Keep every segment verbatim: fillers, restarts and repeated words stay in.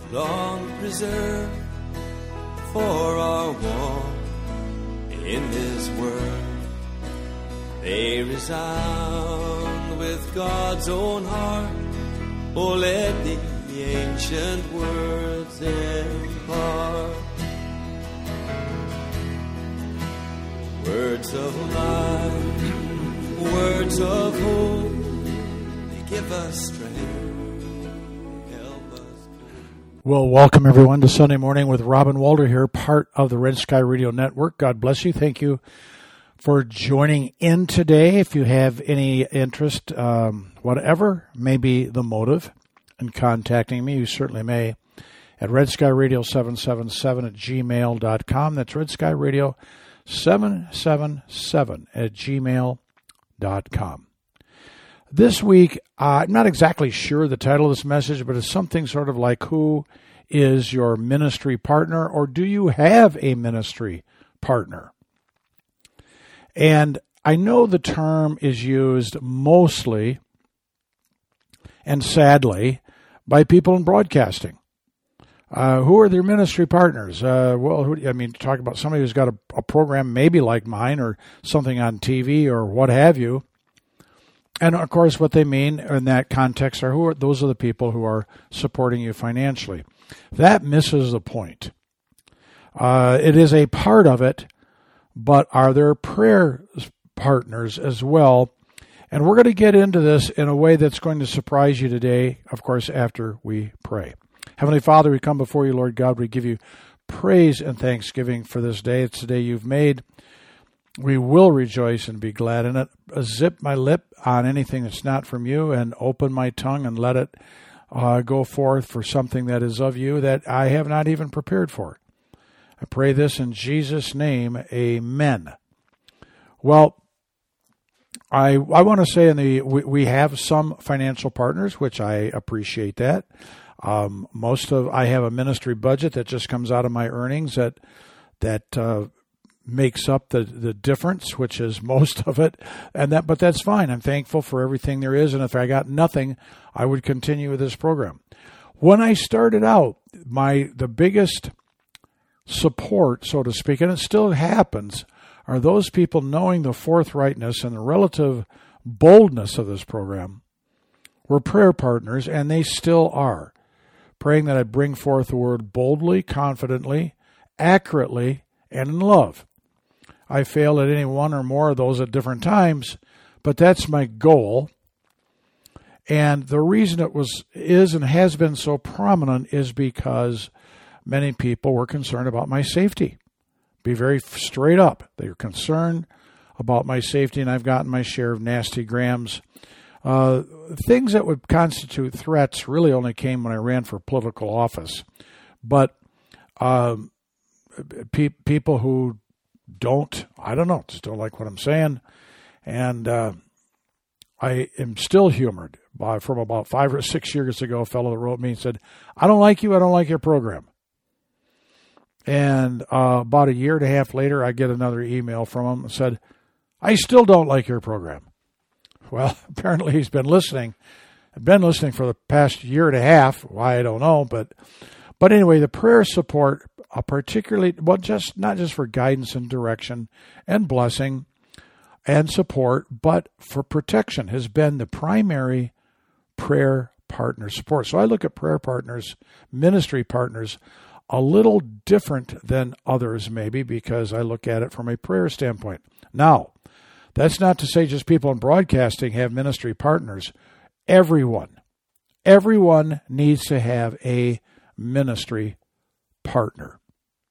long preserved for our walk in this world. They resound with God's own heart. Oh, let the ancient words impart words of life, words of hope. They give us strength, help us. Well, welcome everyone to Sunday Morning with Robin Walter here, part of the Red Sky Radio Network. God bless you. Thank you for joining in today. If you have any interest, um, whatever may be the motive in contacting me, you certainly may at red sky radio seven seven seven at gmail dot com. That's red sky radio seven seven seven at gmail dot com. This week, uh, I'm not exactly sure the title of this message, but it's something sort of like, who is your ministry partner, or do you have a ministry partner? And I know the term is used mostly, and sadly, by people in broadcasting. Uh, who are their ministry partners? Uh, well, who, I mean, talk about somebody who's got a, a program maybe like mine or something on T V or what have you. And, of course, what they mean in that context are, who are those are the people who are supporting you financially. That misses the point. Uh, it is a part of it, but are there prayer partners as well? And we're going to get into this in a way that's going to surprise you today, of course, after we pray. Heavenly Father, we come before you, Lord God. We give you praise and thanksgiving for this day. It's the day you've made. We will rejoice and be glad in it. Zip my lip on anything that's not from you and open my tongue and let it uh, go forth for something that is of you that I have not even prepared for. I pray this in Jesus' name, amen. Well, I I want to say in the we, we have some financial partners, which I appreciate that. Um, most of I have a ministry budget that just comes out of my earnings that that uh, makes up the, the difference, which is most of it, and that but that's fine. I'm thankful for everything there is, and if I got nothing, I would continue with this program. When I started out, my the biggest support, so to speak, and it still happens, are those people knowing the forthrightness and the relative boldness of this program were prayer partners, and they still are, praying that I bring forth the word boldly, confidently, accurately, and in love. I failed at any one or more of those at different times, but that's my goal. And the reason it was is and has been so prominent is because many people were concerned about my safety. Be very straight up. They were concerned about my safety, and I've gotten my share of nasty grams. Uh, things that would constitute threats really only came when I ran for political office. But um, pe- people who don't, I don't know, just don't like what I'm saying. And uh, I am still humored by, from about five or six years ago, a fellow that wrote me and said, I don't like you, I don't like your program. And uh, about a year and a half later, I get another email from him and said, I still don't like your program. Well, apparently he's been listening. I've been listening for the past year and a half. Why, I don't know. But but anyway, the prayer support, uh, particularly, well, just not just for guidance and direction and blessing and support, but for protection, has been the primary prayer partner support. So I look at prayer partners, ministry partners, a little different than others maybe, because I look at it from a prayer standpoint. Now, that's not to say just people in broadcasting have ministry partners. Everyone, everyone needs to have a ministry partner.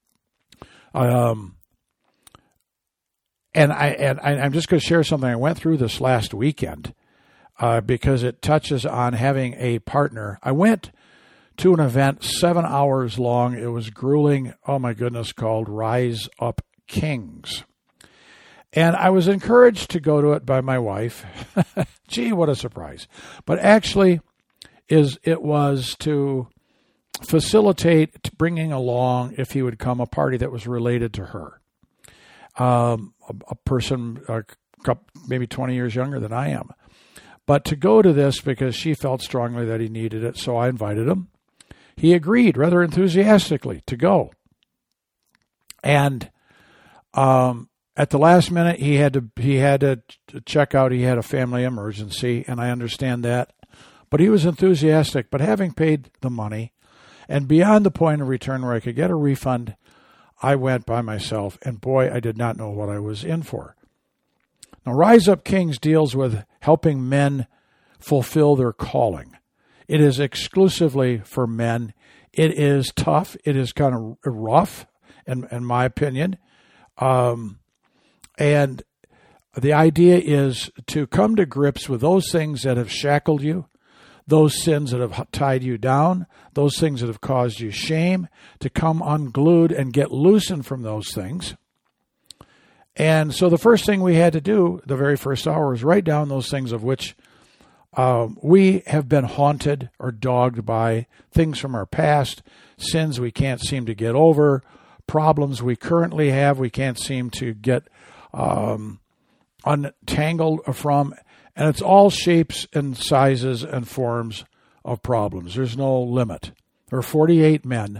Um, and I and I, I'm just going to share something I went through this last weekend uh, because it touches on having a partner. I went to an event seven hours long. It was grueling. Oh my goodness, called Rise Up Kings. And I was encouraged to go to it by my wife. Gee, what a surprise. But actually, is it was to facilitate bringing along, if he would come, a party that was related to her. Um, a, a person a couple, maybe twenty years younger than I am. But to go to this because she felt strongly that he needed it, so I invited him. he agreed rather enthusiastically to go. And um, at the last minute, he had to he had to check out. He had a family emergency, and I understand that. But he was enthusiastic. But having paid the money, and beyond the point of return where I could get a refund, I went by myself, and boy, I did not know what I was in for. Now, Rise Up Kings deals with helping men fulfill their calling. It is exclusively for men. It is tough. It is kind of rough, in, in my opinion. Um, and the idea is to come to grips with those things that have shackled you, those sins that have tied you down, those things that have caused you shame, to come unglued and get loosened from those things. And so the first thing we had to do, the very first hour, was write down those things of which um, we have been haunted or dogged by, things from our past, sins we can't seem to get over, problems we currently have we can't seem to get um, untangled from. And it's all shapes and sizes and forms of problems. There's no limit. There are forty-eight men.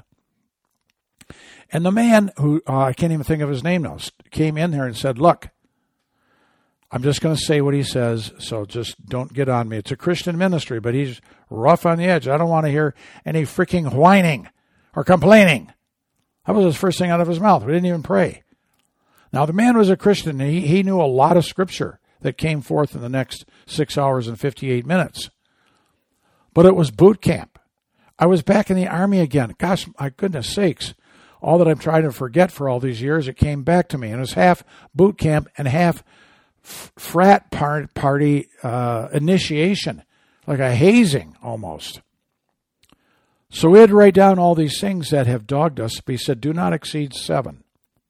And the man who, uh, I can't even think of his name now, came in there and said, look, I'm just going to say what he says, so just don't get on me. It's a Christian ministry, but he's rough on the edge. I don't want to hear any freaking whining or complaining. That was his first thing out of his mouth. We didn't even pray. Now, the man was a Christian, and he, he knew a lot of scripture that came forth in the next six hours and fifty-eight minutes. But it was boot camp. I was back in the Army again. Gosh, my goodness sakes. All that I'm trying to forget for all these years, it came back to me. And it was half boot camp and half f- frat part, party uh, initiation, like a hazing almost. So we had to write down all these things that have dogged us. He said, do not exceed seven.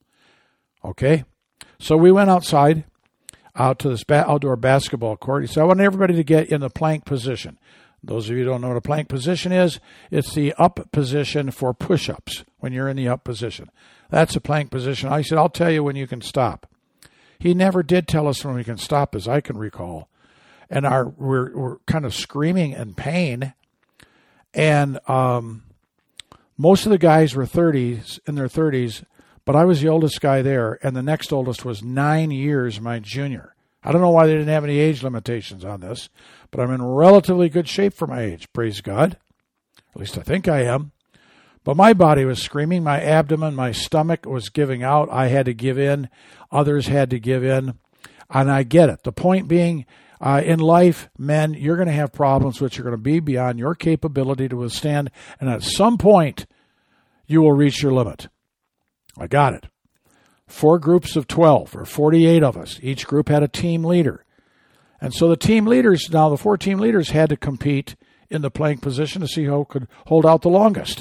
Okay? So we went outside, out to this ba- outdoor basketball court. He said, I want everybody to get in the plank position. Those of you who don't know what a plank position is, it's the up position for push-ups when you're in the up position. That's a plank position. I said, I'll tell you when you can stop. He never did tell us when we can stop, as I can recall. And our we're, we're kind of screaming in pain. And um, most of the guys were thirties, in their thirties, but I was the oldest guy there, and the next oldest was nine years my junior. I don't know why they didn't have any age limitations on this, but I'm in relatively good shape for my age, praise God. At least I think I am. But my body was screaming, my abdomen, my stomach was giving out. I had to give in. Others had to give in. And I get it. The point being, uh, in life, men, you're going to have problems which are going to be beyond your capability to withstand. And at some point, you will reach your limit. I got it. Four groups of twelve, or forty-eight of us. Each group had a team leader. And so the team leaders, now the four team leaders had to compete in the plank position to see who could hold out the longest.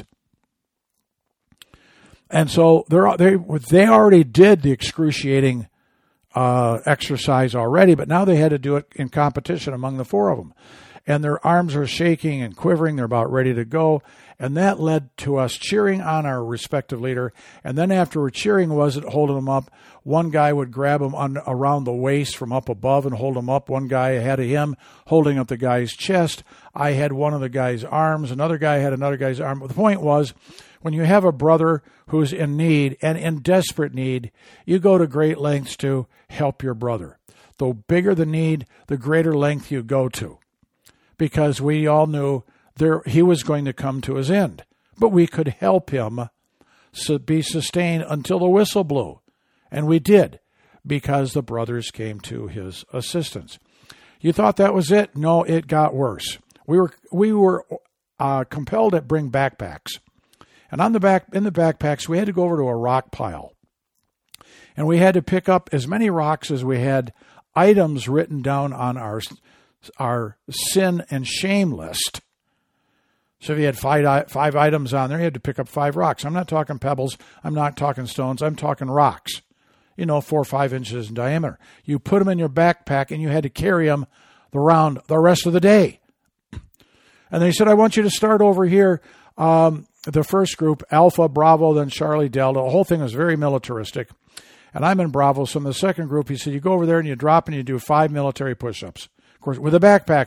And so they they already did the excruciating uh, exercise already, but now they had to do it in competition among the four of them. And their arms are shaking and quivering. They're about ready to go. And that led to us cheering on our respective leader. And then after we're cheering wasn't holding them up, one guy would grab him on, around the waist from up above and hold him up. One guy ahead of him holding up the guy's chest. I had one of the guy's arms. Another guy had another guy's arm. But the point was, when you have a brother who's in need and in desperate need, you go to great lengths to help your brother. The bigger the need, the greater length you go to. Because we all knew there he was going to come to his end. But we could help him be sustained until the whistle blew. And we did, because the brothers came to his assistance. You thought that was it? No, it got worse. We were we were uh, compelled to bring backpacks. And on the back in the backpacks, we had to go over to a rock pile. And we had to pick up as many rocks as we had items written down on our our sin and shame list. So if you had five, five items on there, you had to pick up five rocks. I'm not talking pebbles. I'm not talking stones. I'm talking rocks. You know, four or five inches in diameter. You put them in your backpack, and you had to carry them around the rest of the day. And they said, I want you to start over here. Um, the first group, Alpha, Bravo, then Charlie, Delta. The whole thing was very militaristic. And I'm in Bravo. So in the second group, he said, you go over there and you drop and you do five military push-ups. Of course, with a backpack on.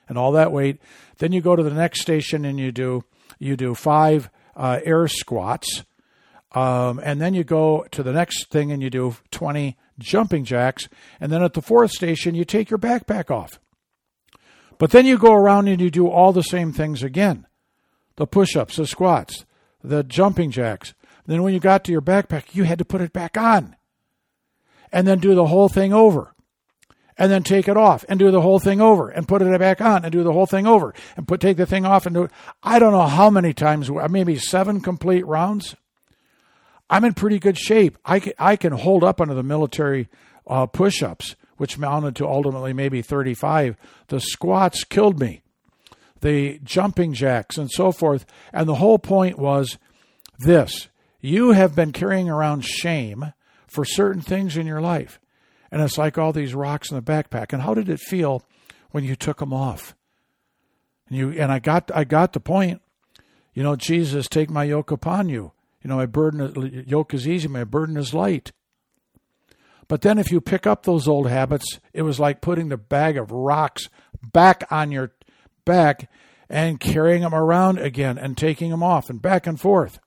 and all that weight. Then you go to the next station and you do you do five uh, air squats, um, and then you go to the next thing and you do twenty jumping jacks, and then at the fourth station you take your backpack off. But then you go around and you do all the same things again: the push-ups, the squats, the jumping jacks. Then when you got to your backpack, you had to put it back on, and then do the whole thing over. And then take it off and do the whole thing over and put it back on and do the whole thing over and put take the thing off and do it. I don't know how many times, maybe seven complete rounds. I'm in pretty good shape. I can, I can hold up under the military uh, push-ups, which mounted to ultimately maybe thirty-five. The squats killed me. The jumping jacks and so forth. And the whole point was this: you have been carrying around shame for certain things in your life. And it's like all these rocks in the backpack. And how did it feel when you took them off? And you and I got I got the point. You know, Jesus, take my yoke upon you. You know, my burden yoke is easy, my burden is light. But then if you pick up those old habits, it was like putting the bag of rocks back on your back and carrying them around again and taking them off and back and forth.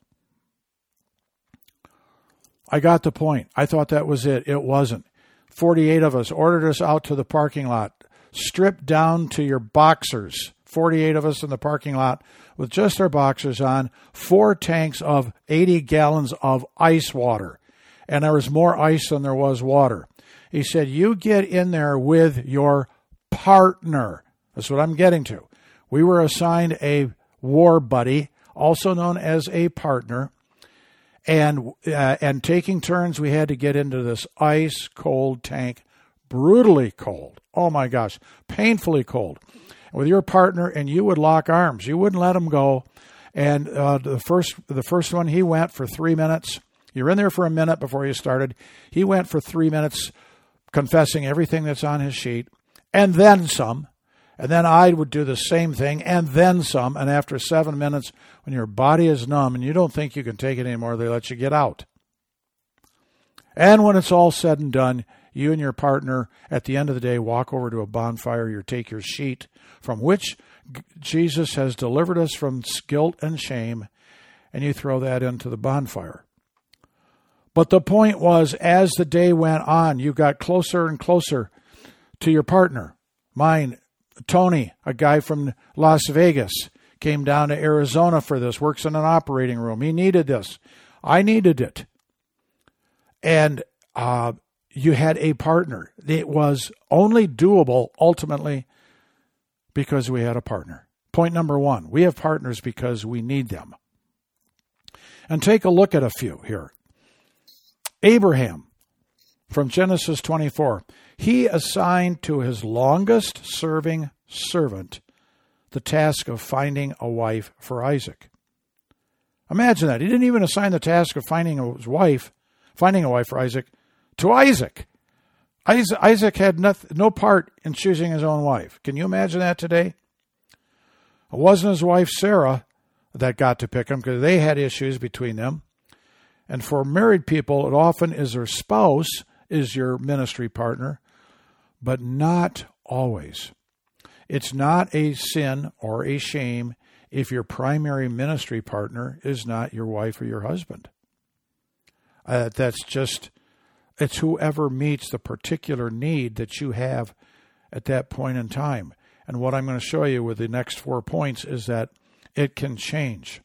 I got the point. I thought that was it. It wasn't. forty-eight of us ordered us out to the parking lot, stripped down to your boxers. forty-eight of us in the parking lot with just our boxers on, four tanks of eighty gallons of ice water. And there was more ice than there was water. He said, you get in there with your partner. That's what I'm getting to. We were assigned a war buddy, also known as a partner. And uh, and taking turns, we had to get into this ice-cold tank, brutally cold. Oh, my gosh, painfully cold. With your partner, and you would lock arms. You wouldn't let him go. And uh, the first the first one, he went for three minutes. You were in there for a minute before you started. He went for three minutes, confessing everything that's on his sheet, and then some. And then I would do the same thing, and then some. And after seven minutes, when your body is numb and you don't think you can take it anymore, they let you get out. And when it's all said and done, you and your partner, at the end of the day, walk over to a bonfire. You take your sheet, from which Jesus has delivered us from guilt and shame, and you throw that into the bonfire. But the point was, as the day went on, you got closer and closer to your partner. Mine, Tony, a guy from Las Vegas, came down to Arizona for this, works in an operating room. He needed this. I needed it. And uh, you had a partner. It was only doable, ultimately, because we had a partner. Point number one, we have partners because we need them. And take a look at a few here. Abraham, from Genesis twenty-four. He assigned to his longest-serving servant the task of finding a wife for Isaac. Imagine that. He didn't even assign the task of finding a wife, finding a wife for Isaac, to Isaac. Isaac had no part in choosing his own wife. Can you imagine that today? It wasn't his wife Sarah that got to pick him because they had issues between them. And for married people, it often is their spouse is your ministry partner, but not always. It's not a sin or a shame if your primary ministry partner is not your wife or your husband. Uh, that's just, it's whoever meets the particular need that you have at that point in time. And what I'm going to show you with the next four points is that it can change.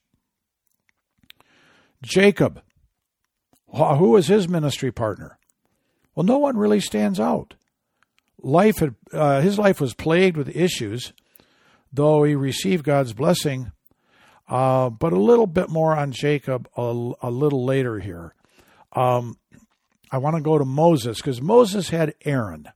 Jacob, who was his ministry partner? Well, no one really stands out. Life had, uh, his life was plagued with issues, though he received God's blessing. Uh, but a little bit more on Jacob a, a little later here. Um, I want to go to Moses because Moses had Aaron.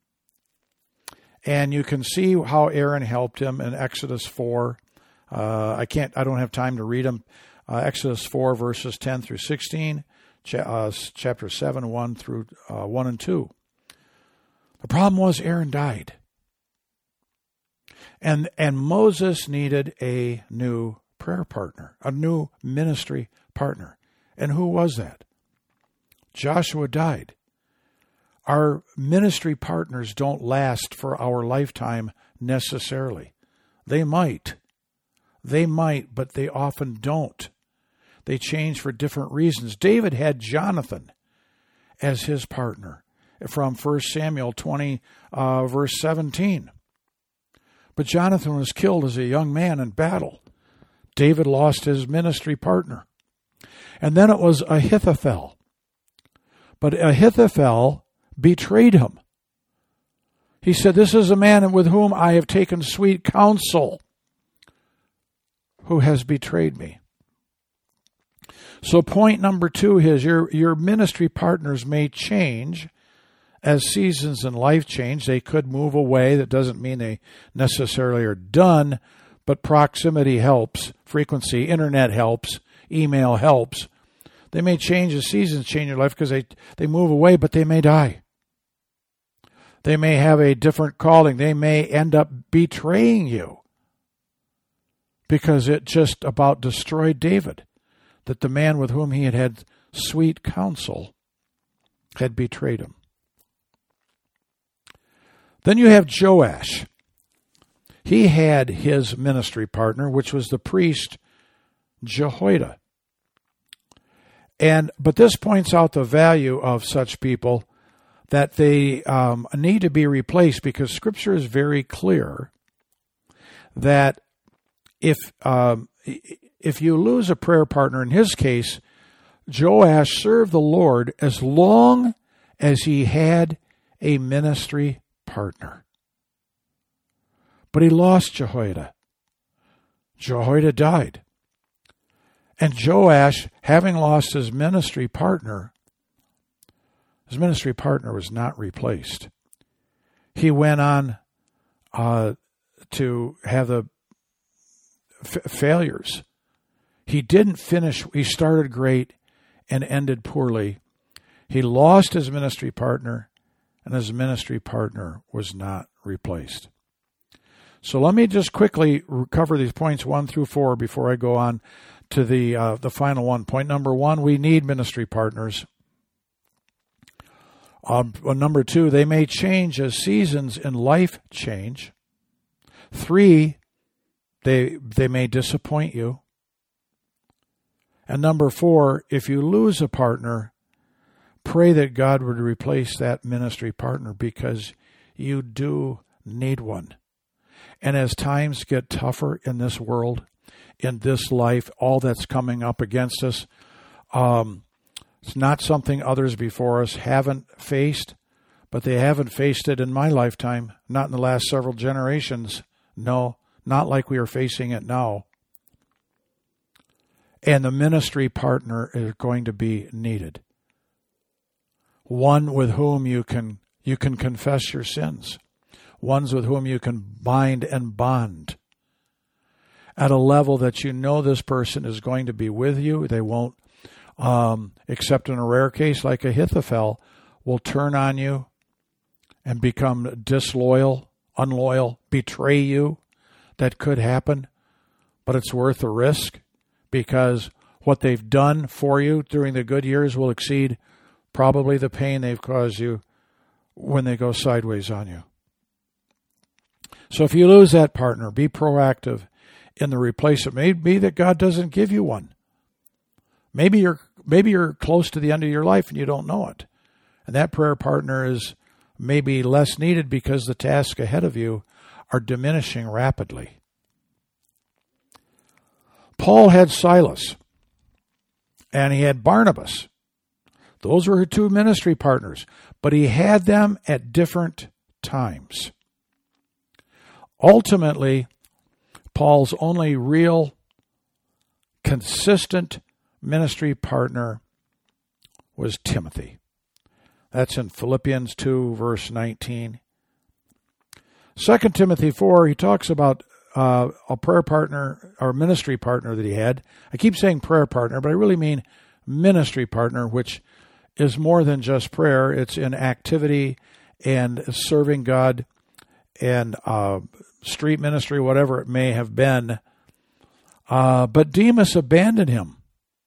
And you can see how Aaron helped him in Exodus four. Uh, I can't, I don't have time to read them. Uh, Exodus four, verses ten through sixteen. Uh, chapter seven, one through uh, one and two. The problem was Aaron died. And and Moses needed a new prayer partner, a new ministry partner. And who was that? Joshua died. Our ministry partners don't last for our lifetime necessarily. They might. They might, but they often don't. They change for different reasons. David had Jonathan as his partner from First Samuel twenty, uh, verse seventeen. But Jonathan was killed as a young man in battle. David lost his ministry partner. And then it was Ahithophel. But Ahithophel betrayed him. He said, "This is a man with whom I have taken sweet counsel, who has betrayed me." So point number two is your, your ministry partners may change as seasons in life change. They could move away. That doesn't mean they necessarily are done, but proximity helps. Frequency, internet helps. Email helps. They may change as seasons change in life because they, they move away, but they may die. They may have a different calling. They may end up betraying you because it just about destroyed David, that the man with whom he had had sweet counsel had betrayed him. Then you have Joash. He had his ministry partner, which was the priest Jehoiada. And but this points out the value of such people, that they um, need to be replaced, because Scripture is very clear that if um, if you lose a prayer partner, in his case, Joash served the Lord as long as he had a ministry partner. But he lost Jehoiada. Jehoiada died. And Joash, having lost his ministry partner, his ministry partner was not replaced. He went on uh, to have the f- failures. He didn't finish. He started great and ended poorly. He lost his ministry partner, and his ministry partner was not replaced. So let me just quickly cover these points one through four before I go on to the uh, the final one. Point number one, we need ministry partners. Um, number two, they may change as seasons in life change. Three, they they may disappoint you. And number four, if you lose a partner, pray that God would replace that ministry partner, because you do need one. And as times get tougher in this world, in this life, all that's coming up against us, um, it's not something others before us haven't faced, but they haven't faced it in my lifetime, not in the last several generations. No, not like we are facing it now. And the ministry partner is going to be needed. One with whom you can you can confess your sins. Ones with whom you can bind and bond at a level that you know this person is going to be with you. They won't, um, except in a rare case like Ahithophel, will turn on you and become disloyal, unloyal, betray you. That could happen, but it's worth the risk, because what they've done for you during the good years will exceed probably the pain they've caused you when they go sideways on you. So if you lose that partner, be proactive in the replacement. It may be that God doesn't give you one. Maybe you're maybe you're close to the end of your life and you don't know it. And that prayer partner is maybe less needed because the tasks ahead of you are diminishing rapidly. Paul had Silas and he had Barnabas. Those were her two ministry partners, but he had them at different times. Ultimately, Paul's only real, consistent ministry partner was Timothy. That's in Philippians two, verse nineteen. Second Timothy four, he talks about uh, a prayer partner, or ministry partner that he had. I keep saying prayer partner, but I really mean ministry partner, which is more than just prayer. It's in activity and serving God and uh, street ministry, whatever it may have been. Uh, but Demas abandoned him.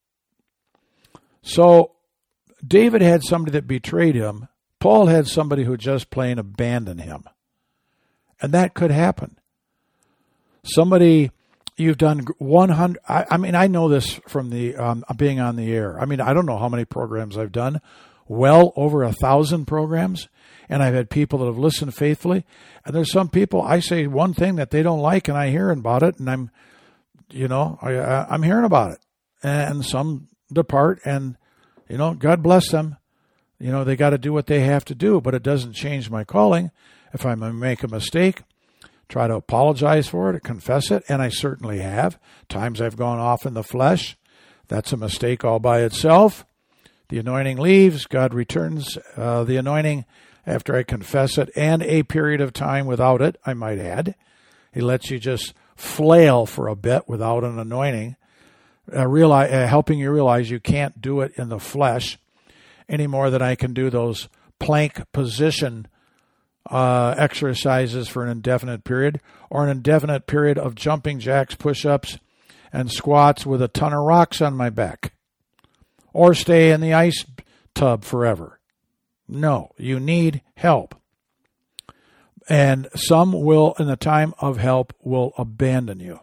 So David had somebody that betrayed him. Paul had somebody who just plain abandoned him. And that could happen. Somebody, you've done one hundred, I, I mean, I know this from the um, being on the air. I mean, I don't know how many programs I've done, well over a thousand programs, and I've had people that have listened faithfully. And there's some people, I say one thing that they don't like, and I hear about it, and I'm, you know, I, I, I'm hearing about it. And some depart, and, you know, God bless them. You know, they got to do what they have to do, but it doesn't change my calling. If I make a mistake, try to apologize for it, confess it, and I certainly have. Times I've gone off in the flesh. That's a mistake all by itself. The anointing leaves. God returns uh, the anointing after I confess it, and a period of time without it, I might add. He lets you just flail for a bit without an anointing, uh, realize, uh, helping you realize you can't do it in the flesh any more than I can do those plank position uh, exercises for an indefinite period, or an indefinite period of jumping jacks, push-ups, and squats with a ton of rocks on my back, or stay in the ice tub forever. No, you need help. And some will, in the time of help, will abandon you.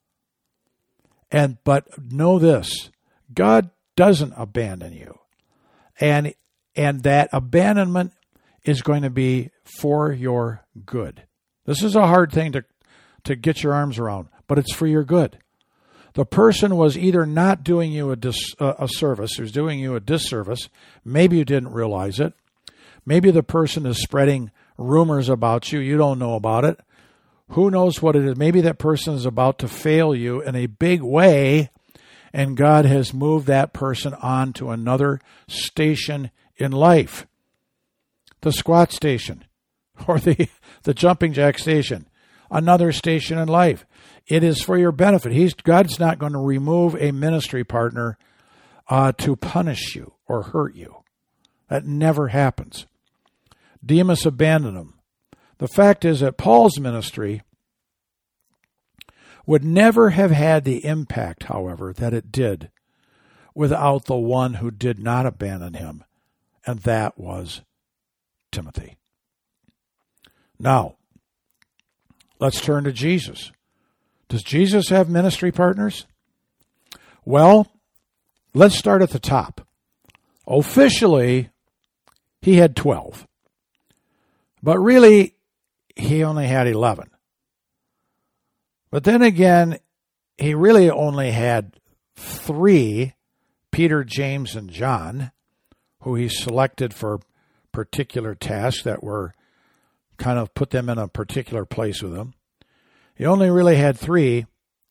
And but know this, God doesn't abandon you. And and that abandonment is going to be for your good. This is a hard thing to, to get your arms around, but it's for your good. The person was either not doing you a, dis, uh, a service, who's doing you a disservice. Maybe you didn't realize it. Maybe the person is spreading rumors about you. You don't know about it. Who knows what it is? Maybe that person is about to fail you in a big way, and God has moved that person on to another station in life. The squat station, or the, the jumping jack station, another station in life. It is for your benefit. He's God's not going to remove a ministry partner uh, to punish you or hurt you. That never happens. Demas abandoned him. The fact is that Paul's ministry would never have had the impact, however, that it did without the one who did not abandon him, and that was Timothy. Now, let's turn to Jesus. Does Jesus have ministry partners? Well, let's start at the top. Officially, he had twelve. But really, he only had eleven. But then again, he really only had three, Peter, James, and John, who he selected for particular tasks that were kind of put them in a particular place with him. He only really had three.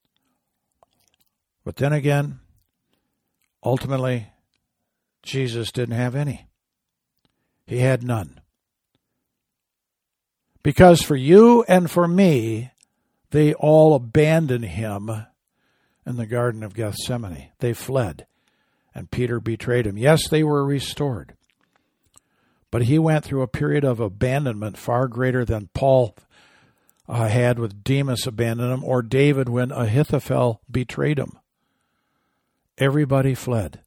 But then again, ultimately, Jesus didn't have any. He had none. Because for you and for me, they all abandoned him in the Garden of Gethsemane. They fled, and Peter betrayed him. Yes, they were restored. But he went through a period of abandonment far greater than Paul uh, had with Demas abandoned him, or David when Ahithophel betrayed him. Everybody fled.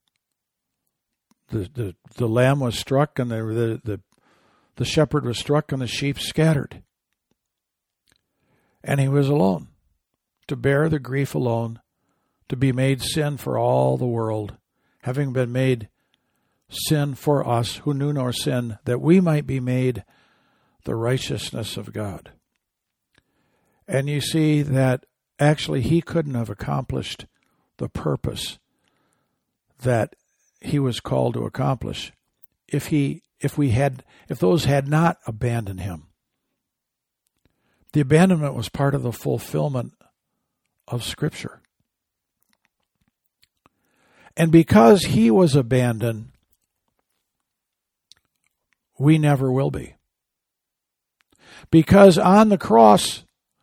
The, the, the lamb was struck, and the, the, the, the shepherd was struck, and the sheep scattered. And he was alone, to bear the grief alone, to be made sin for all the world, having been made sin for us who knew no sin, that we might be made the righteousness of God. And you see that actually he couldn't have accomplished the purpose that he was called to accomplish if he if we had if those had not abandoned him. The abandonment was part of the fulfillment of Scripture. And because he was abandoned, we never will be. Because on the cross,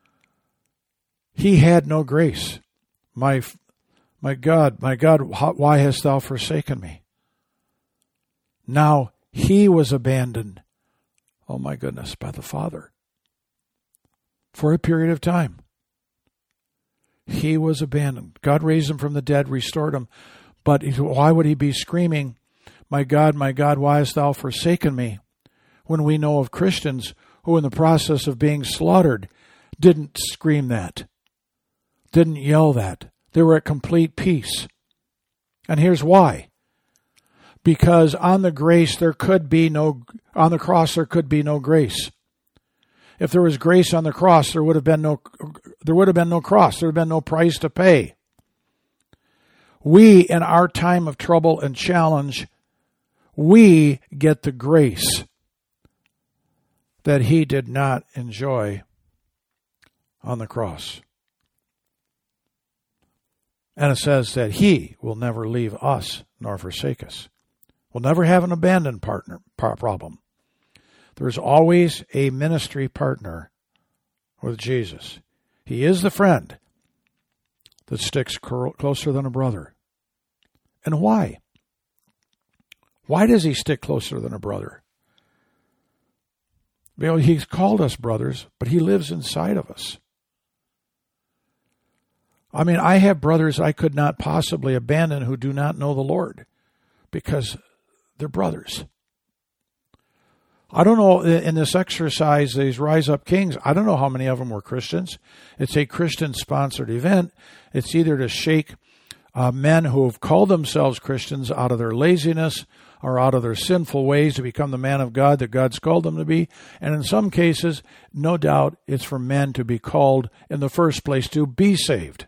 he had no grace. My, my God, my God, why hast thou forsaken me? Now he was abandoned, oh my goodness, by the Father. For a period of time. He was abandoned. God raised him from the dead, restored him. But why would he be screaming, my God, my God, why hast thou forsaken me? When we know of Christians who in the process of being slaughtered didn't scream that, didn't yell that. They were at complete peace. And here's why. Because on the grace there could be no, on the cross there could be no grace. If there was grace on the cross, there would have been no, there would have been no cross. There would have been no price to pay. We, in our time of trouble and challenge, we get the grace that he did not enjoy on the cross. And it says that he will never leave us nor forsake us. We'll never have an abandoned partner problem. There's always a ministry partner with Jesus. He is the friend that sticks closer than a brother. And why? Why does he stick closer than a brother? You know, he's called us brothers, but he lives inside of us. I mean, I have brothers I could not possibly abandon who do not know the Lord because they're brothers. I don't know, in this exercise, these Rise Up Kings, I don't know how many of them were Christians. It's a Christian-sponsored event. It's either to shake uh, men who have called themselves Christians out of their laziness or out of their sinful ways to become the man of God that God's called them to be. And in some cases, no doubt, it's for men to be called in the first place to be saved.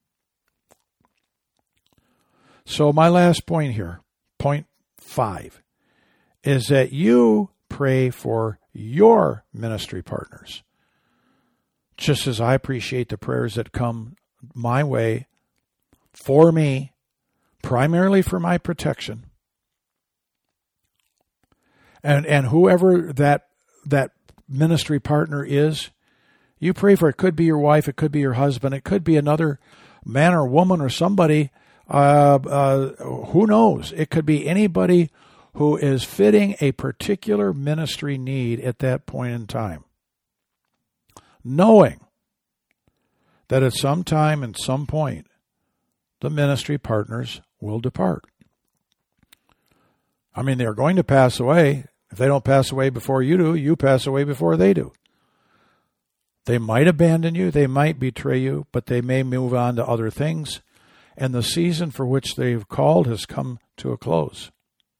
So my last point here, point five, is that you pray for your ministry partners. Just as I appreciate the prayers that come my way for me, primarily for my protection. And and whoever that that ministry partner is, you pray for it. It could be your wife, it could be your husband, it could be another man or woman or somebody. Uh, uh, who knows? It could be anybody who is fitting a particular ministry need at that point in time. Knowing that at some time and some point, the ministry partners will depart. I mean, they're going to pass away. If they don't pass away before you do, you pass away before they do. They might abandon you, they might betray you, but they may move on to other things. And the season for which they've called has come to a close.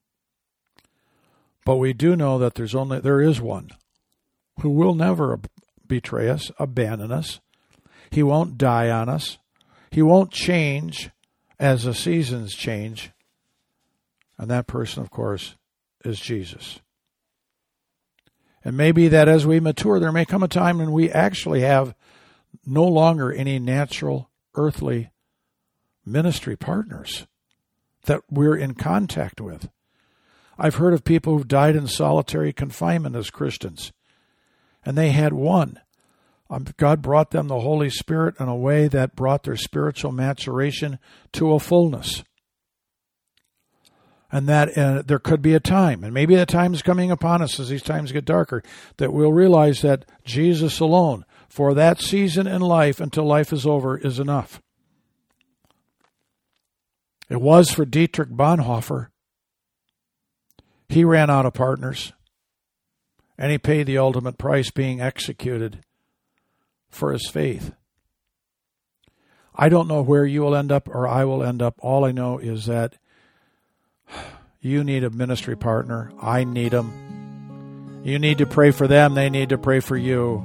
But we do know that there's only there is one who will never betray us, abandon us. He won't die on us. He won't change as the seasons change. And that person, of course, is Jesus. And maybe that as we mature, there may come a time when we actually have no longer any natural, earthly ministry partners that we're in contact with. I've heard of people who've died in solitary confinement as Christians, and they had one. Um, God brought them the Holy Spirit in a way that brought their spiritual maturation to a fullness. And that uh, there could be a time, and maybe the time is coming upon us as these times get darker, that we'll realize that Jesus alone, for that season in life until life is over, is enough. It was for Dietrich Bonhoeffer. He ran out of partners, and he paid the ultimate price, being executed for his faith. I don't know where you will end up or I will end up. All I know is that you need a ministry partner. I need them. You need to pray for them. They need to pray for you.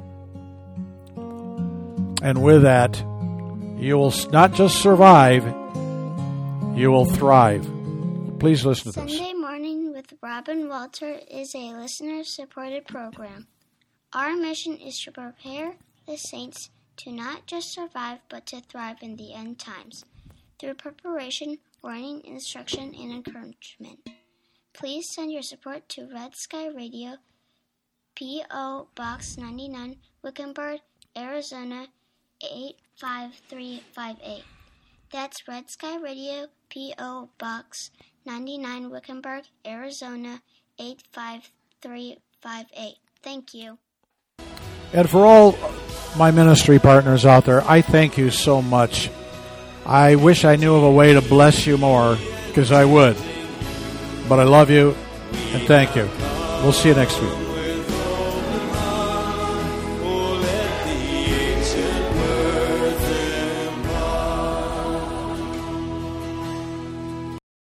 And with that, you will not just survive, you will thrive. Please listen to this. Sunday Morning with Robin Walter is a listener-supported program. Our mission is to prepare the saints to not just survive, but to thrive in the end times, through preparation, warning, instruction, and encouragement. Please send your support to Red Sky Radio, P O. Box ninety-nine, Wickenburg, Arizona, eight five three five eight. That's Red Sky Radio, P O. Box ninety-nine, Wickenburg, Arizona, eight five three five eight. Thank you. And for all my ministry partners out there, I thank you so much. I wish I knew of a way to bless you more, because I would. But I love you, and thank you. We'll see you next week.